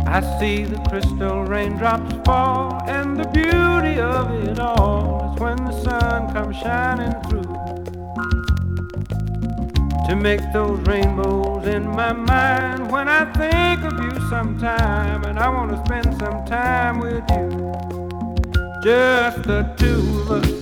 I see the crystal raindrops fall, and the beauty of it all is when the sun comes shining through to make those rainbows in my mind. When I think of you sometime, and I want to spend some time with you, just the two of us.